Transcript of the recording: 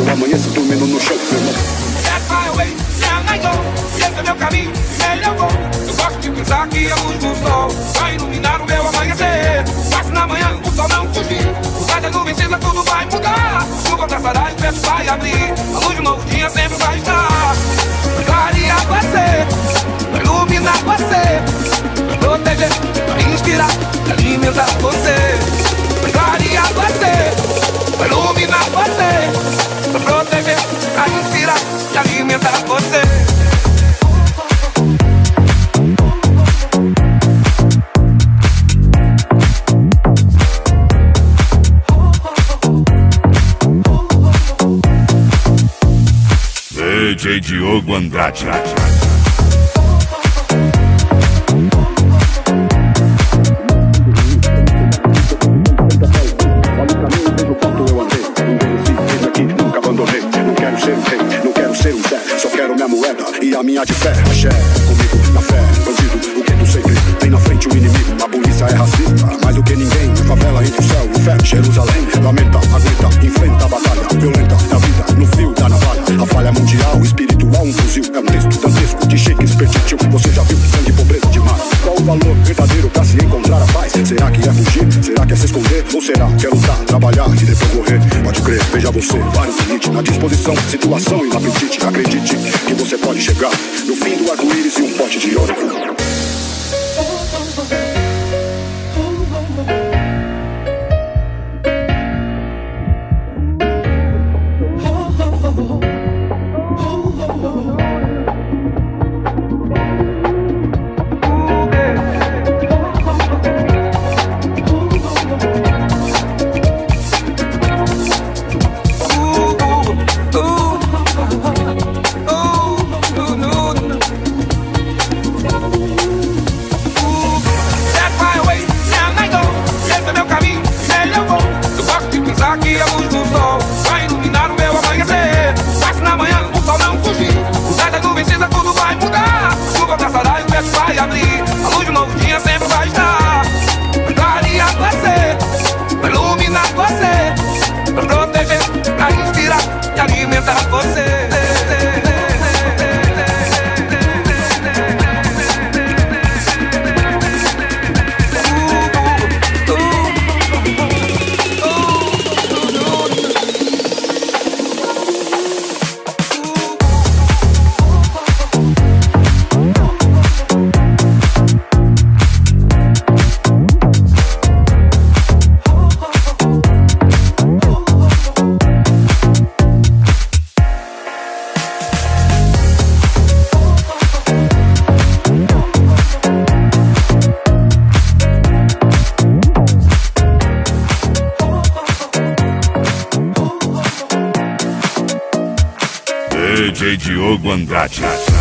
eu amanheço dormindo no chão, meu irmão. That's my way, now I go. Esse é meu caminho, nele eu vou. Eu gosto de pensar que a luz do sol vai iluminar o meu amanhecer. Passe na manhã, o sol não fugir. O raio da nuvem cinza, tudo vai mudar. Chuva passará e o verso vai abrir. A luz de um novo dia sempre vai estar. Vai clarear você, vai iluminar você, vai proteger, vai inspirar, vai alimentar você. Vai clarear você, vai iluminar você, vai proteger, vai inspirar e alimentar você. DJ Diogo Andrade. E a minha de fé, axé, comigo na fé, bandido, o que tu sempre tem na frente o inimigo. A polícia é racista, mais do que ninguém. A favela entre o céu e o inferno, Jerusalém. Lamenta, aguenta, enfrenta a batalha violenta da vida, no fio da navalha. A falha mundial, espiritual, um fuzil. É um texto dantesco de Shakespeare. Você já viu sangue e pobreza demais? Qual o valor verdadeiro pra se encontrar a paz? Será que é fugir? Será que é se esconder? Ou será que é lutar, trabalhar e depois morrer? Pode crer, veja você, vários limites na disposição, situação e no apetite. Acredite que você pode chegar no fim do arco-íris e um pote de ouro. Que a luz do sol vai iluminar o meu amanhecer. Passe na manhã, o sol não fugir. O raio da nuvem cinza, tudo vai mudar. A chuva passará e o verso vai abrir. A luz de um novo dia sempre vai estar. Vai clarear você, vai iluminar você, vai proteger, vai inspirar e alimentar você. DJ Diogo Andrade.